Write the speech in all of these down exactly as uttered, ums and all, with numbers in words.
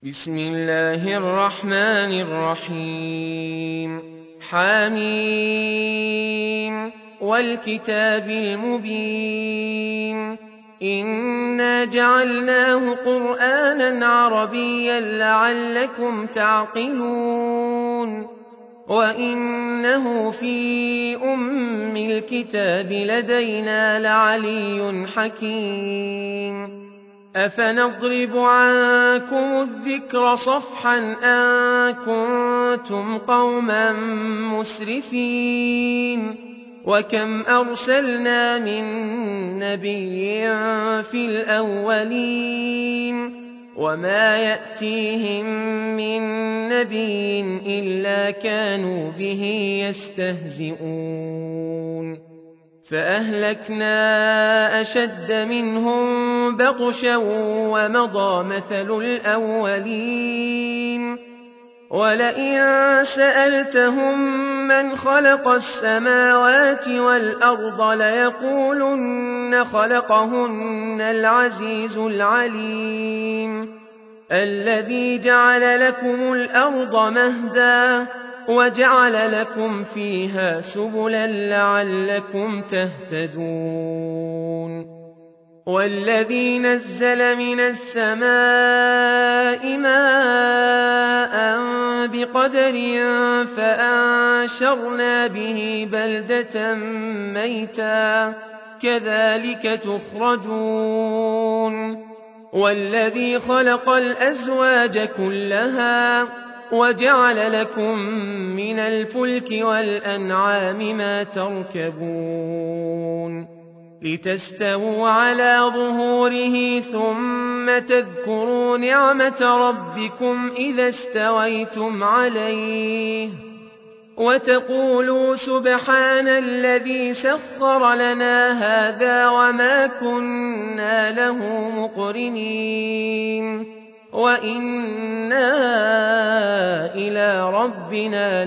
بسم الله الرحمن الرحيم حميم والكتاب المبين إنا جعلناه قرآنا عربيا لعلكم تعقلون وإنه في أم الكتاب لدينا لعلي حكيم أفنضرب عنكم الذكر صفحا أن كنتم قوما مسرفين وكم أرسلنا من نبي في الأولين وما يأتيهم من نبي إلا كانوا به يستهزئون فأهلكنا أشد منهم بطشا ومضى مثل الأولين ولئن سألتهم من خلق السماوات والأرض ليقولن خلقهن العزيز العليم الذي جعل لكم الأرض مهدا وجعل لكم فيها سبلا لعلكم تهتدون والذي نزل من السماء ماء بقدر فأنشرنا به بلدة ميتا كذلك تخرجون والذي خلق الأزواج كلها وجعل لكم من الفلك والأنعام ما تركبون لتستووا على ظهوره ثم تذكروا نعمة ربكم إذا استويتم عليه وتقولوا سبحان الذي سخر لنا هذا وما كنا له مقرنين وإنا إلى ربنا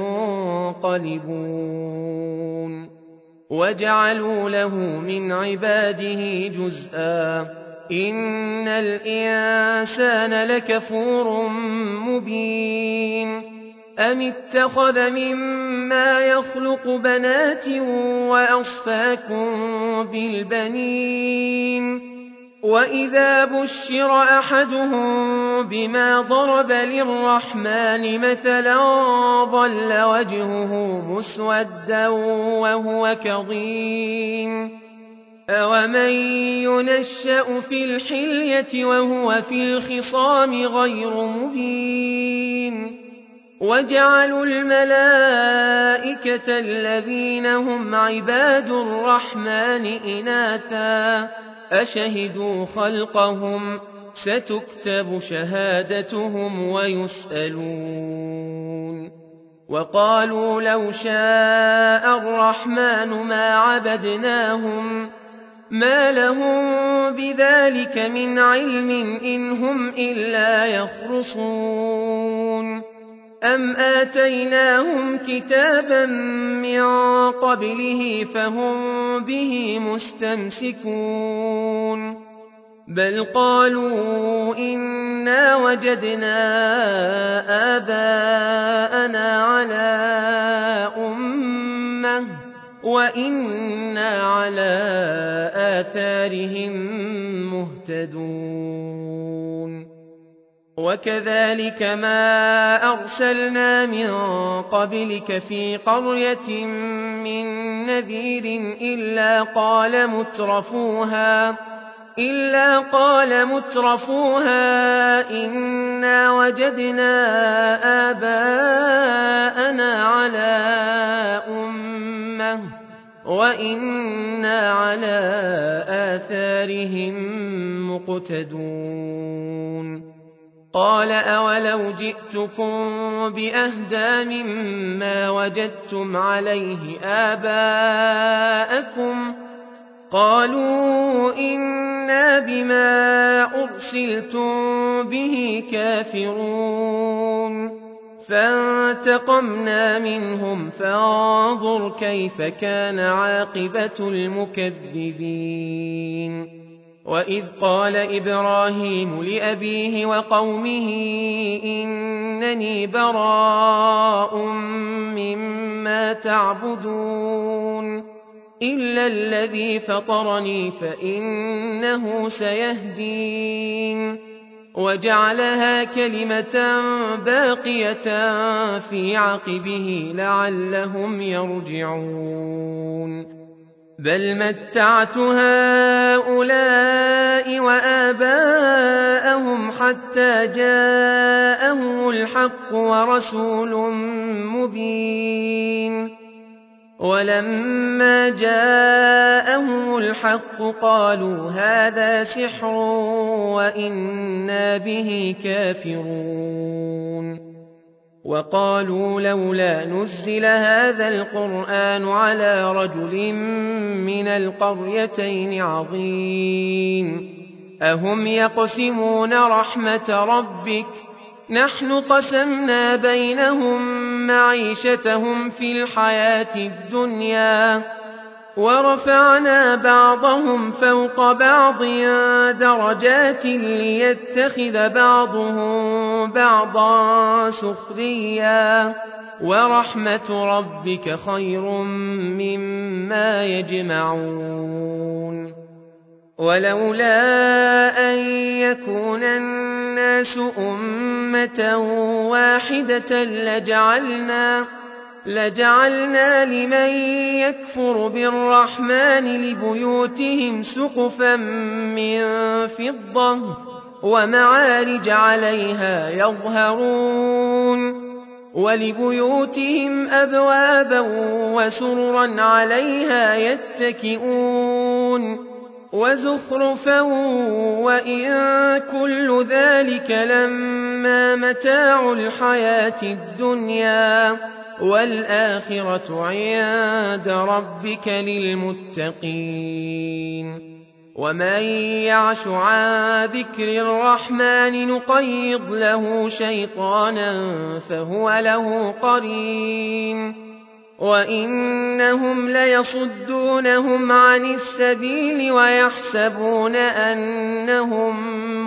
لمنقلبون وجعلوا له من عباده جزءا إن الإنسان لكفور مبين أم اتخذ مما يخلق بنات وأصفاكم بالبنين وإذا بشر أحدهم بما ضرب للرحمن مثلا ظل وجهه مسودا وهو كظيم أومن ينشأ في الحلية وهو في الخصام غير مبين وجعلوا الملائكة الذين هم عباد الرحمن إناثا أشهدوا خلقهم ستكتب شهادتهم ويسألون وقالوا لو شاء الرحمن ما عبدناهم ما لهم بذلك من علم إن هم إلا يخرصون أم آتيناهم كتابا من قبله فهم به مستمسكون بل قالوا إنا وجدنا آباءنا على أمة وإنا على آثارهم مهتدون وكذلك ما أرسلنا من قبلك في قرية من نذير إلا قال مترفوها إلا قال مترفوها إنا وجدنا آباءنا على أمة وإنا على آثارهم مقتدون قال أولو جئتكم بأهدى مما وجدتم عليه آباءكم قالوا إنا بما أرسلتم به كافرون فانتقمنا منهم فانظر كيف كان عاقبة المكذبين وإذ قال إبراهيم لأبيه وقومه إنني براء مما تعبدون إلا الذي فطرني فإنه سيهدين وجعلها كلمة باقية في عقبه لعلهم يرجعون بل متعت هؤلاء وآباءهم حتى جاءهم الحق ورسول مبين ولما جاءهم الحق قالوا هذا سحر وإنا به كافرون وقالوا لولا نزل هذا القرآن على رجل من القريتين عظيم أهم يقسمون رحمة ربك نحن قسمنا بينهم معيشتهم في الحياة الدنيا ورفعنا بعضهم فوق بعض درجات ليتخذ بعضهم بعضا سخريا ورحمة ربك خير مما يجمعون ولولا أن يكون الناس أمة واحدة لجعلنا لجعلنا لمن يكفر بالرحمن لبيوتهم سقفا من فضة ومعارج عليها يظهرون ولبيوتهم أبوابا وسررا عليها يتكئون وزخرفا وإن كل ذلك لما متاع الحياة الدنيا والآخرة عند ربك للمتقين ومن يعش عن ذكر الرحمن نقيض له شيطانا فهو له قرين وإنهم ليصدونهم عن السبيل ويحسبون أنهم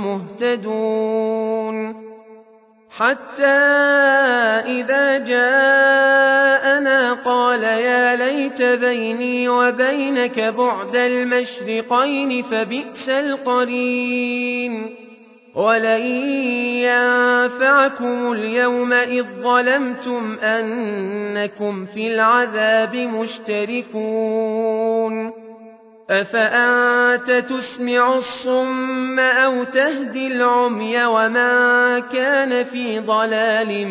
مهتدون حتى إذا جاءنا قال يا ليت بيني وبينك بعد المشرقين فبئس القرين ولن ينفعكم اليوم إذ ظلمتم أنكم في العذاب مشتركون أفأنت تسمع الصم أو تهدي العمي وما كان في ضلال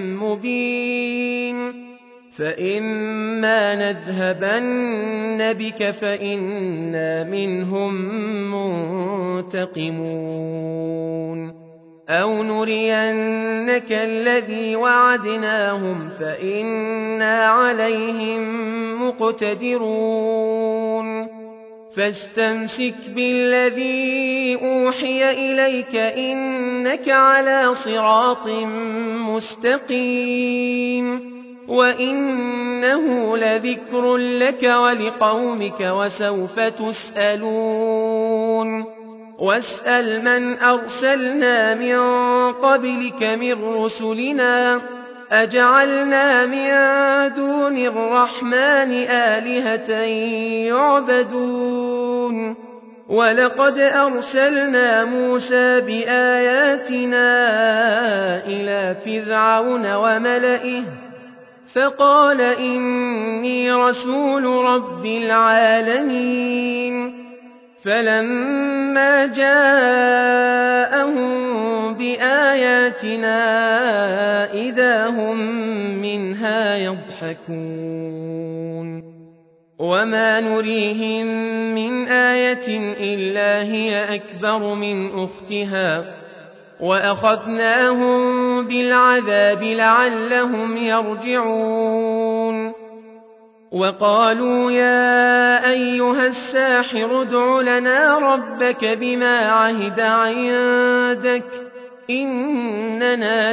مبين فإما نذهبن بك فإنا منهم منتقمون أو نرينك الذي وعدناهم فإنا عليهم مقتدرون فاستمسك بالذي أوحي إليك إنك على صراط مستقيم وإنه لذكر لك ولقومك وسوف تسألون واسأل من أرسلنا من قبلك من رسلنا أجعلنا من دون الرحمن آلهة يعبدون ولقد أرسلنا موسى بآياتنا إلى فرعون وملئه فقال إني رسول رب العالمين فلما جاءهم بآياتنا إذا هم منها يضحكون وما نريهم من آية إلا هي أكبر من أختها وأخذناهم بالعذاب لعلهم يرجعون وقالوا يا أيها الساحر ادع لنا ربك بما عهد عندك إننا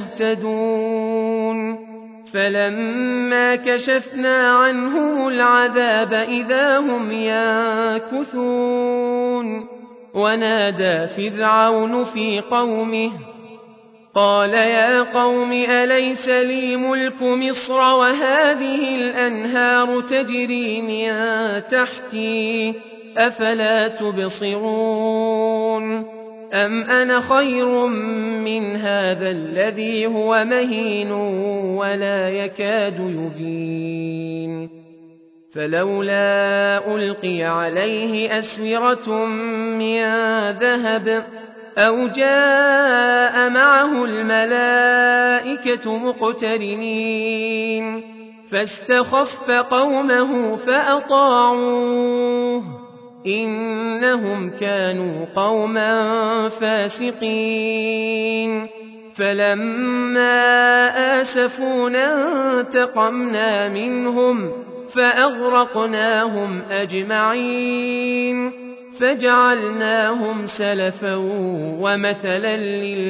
لمهتدون فلما كشفنا عنهم العذاب إذا هم ينكثون ونادى فرعون في قومه قال يا قوم أليس لي ملك مصر وهذه الأنهار تجري من تحتي أفلا تبصرون أم أنا خير من هذا الذي هو مهين ولا يكاد يبين فلولا ألقي عليه أسورة من ذهب أو جاء معه الملائكة مقترنين فاستخف قومه فأطاعوه إنهم كانوا قوما فاسقين فلما آسفونا انتقمنا منهم فأغرقناهم أجمعين فجعلناهم سلفا ومثلا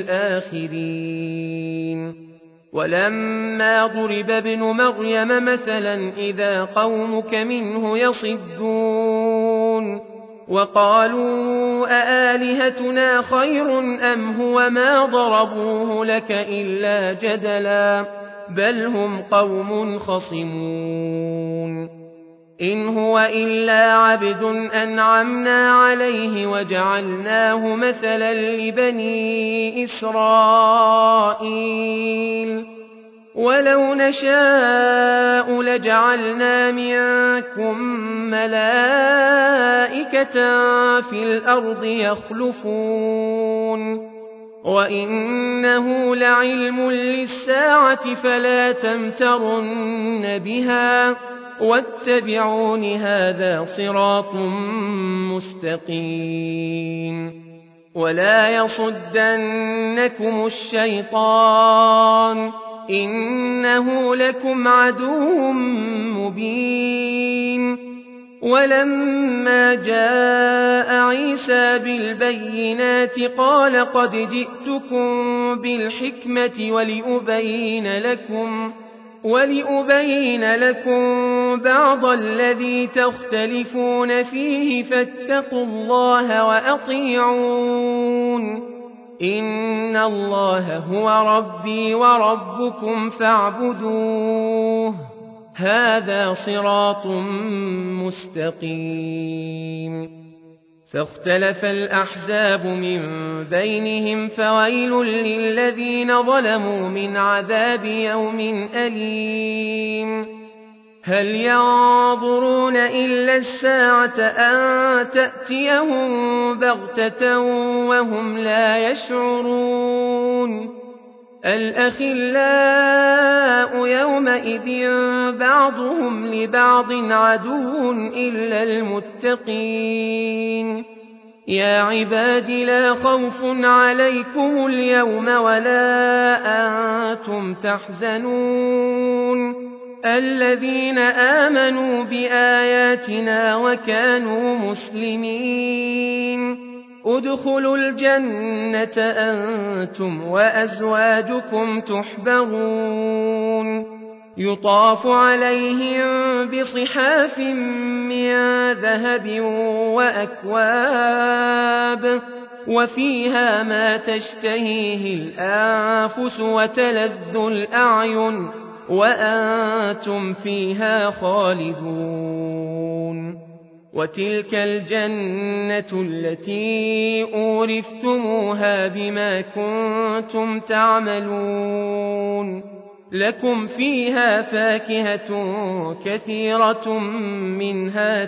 للآخرين ولما ضرب ابن مريم مثلا إذا قومك منه يصدون وقالوا أآلهتنا خير أم هو ما ضربوه لك إلا جدلا بل هم قوم خصمون إن هو إلا عبد أنعمنا عليه وجعلناه مثلا لبني إسرائيل ولو نشاء لجعلنا منكم ملائكة في الأرض يخلفون وإنه لعلم للساعة فلا تمترن بها واتبعون هذا صراط مستقيم ولا يصدنكم الشيطان إنه لكم عدو مبين ولما جاء عيسى بالبينات قال قد جئتكم بالحكمة ولأبين لكم ولأبين لكم بعض الذي تختلفون فيه فاتقوا الله وأطيعون إن الله هو ربي وربكم فاعبدوه هذا صراط مستقيم فاختلف الأحزاب من بينهم فويل للذين ظلموا من عذاب يوم أليم هل ينظرون إلا الساعة أن تأتيهم بغتة وهم لا يشعرون الأخلاء يومئذ بعضهم لبعض عدو إلا المتقين يا عباد لا خوف عليكم اليوم ولا أنتم تحزنون الذين آمنوا بآياتنا وكانوا مسلمين ادخلوا الجنة أنتم وأزواجكم تحبرون يطاف عليهم بصحاف من ذهب وأكواب وفيها ما تشتهيه الأنفس وتلذ الأعين وأنتم فيها خالدون وتلك الجنة التي أورثتموها بما كنتم تعملون لكم فيها فاكهة كثيرة منها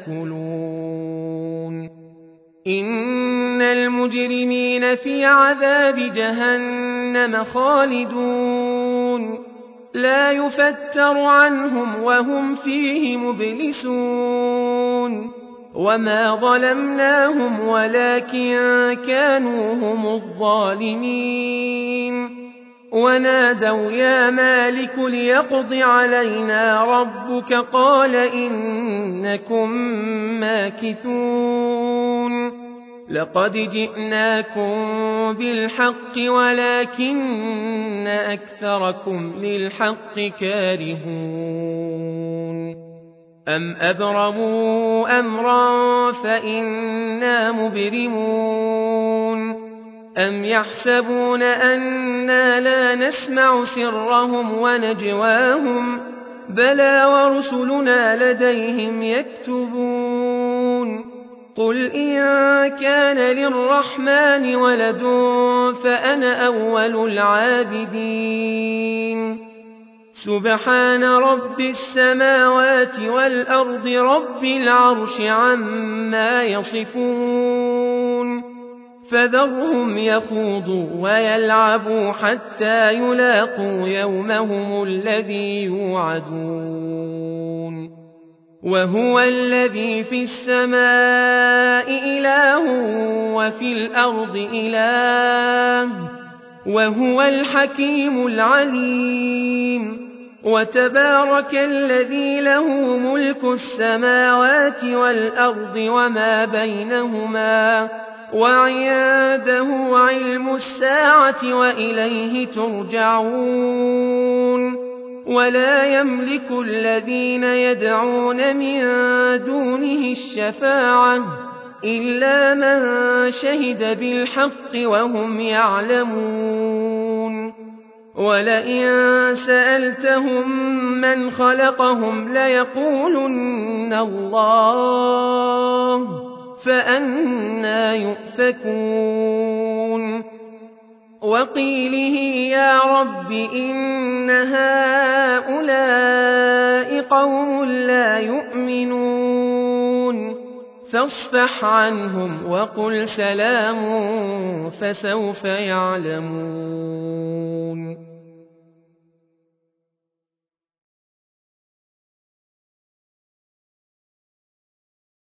تأكلون إن المجرمين في عذاب جهنم خالدون لا يفتر عنهم وهم فيه مبلسون وما ظلمناهم ولكن كانوا هم الظالمين ونادوا يا مالك ليقض علينا ربك قال إنكم ماكثون لقد جئناكم بالحق ولكن أكثركم للحق كارهون أم أبرموا أمرا فإنا مبرمون أم يحسبون أنا لا نسمع سرهم ونجواهم بلى ورسلنا لديهم يكتبون قل إن كان للرحمن ولد فأنا أول العابدين سبحان رب السماوات والأرض رب العرش عما يصفون فذرهم يخوضوا ويلعبوا حتى يلاقوا يومهم الذي يوعدون وهو الذي في السماء إله وفي الأرض إله وهو الحكيم العليم وتبارك الذي له ملك السماوات والأرض وما بينهما وعنده علم الساعة وإليه ترجعون ولا يملك الذين يدعون من دونه الشفاعة إلا من شهد بالحق وهم يعلمون ولئن سألتهم من خلقهم ليقولن الله فأنى يؤفكون وقيله يا رب إن هؤلاء قوم لا يؤمنون فاصفح عنهم وقل سلام فسوف يعلمون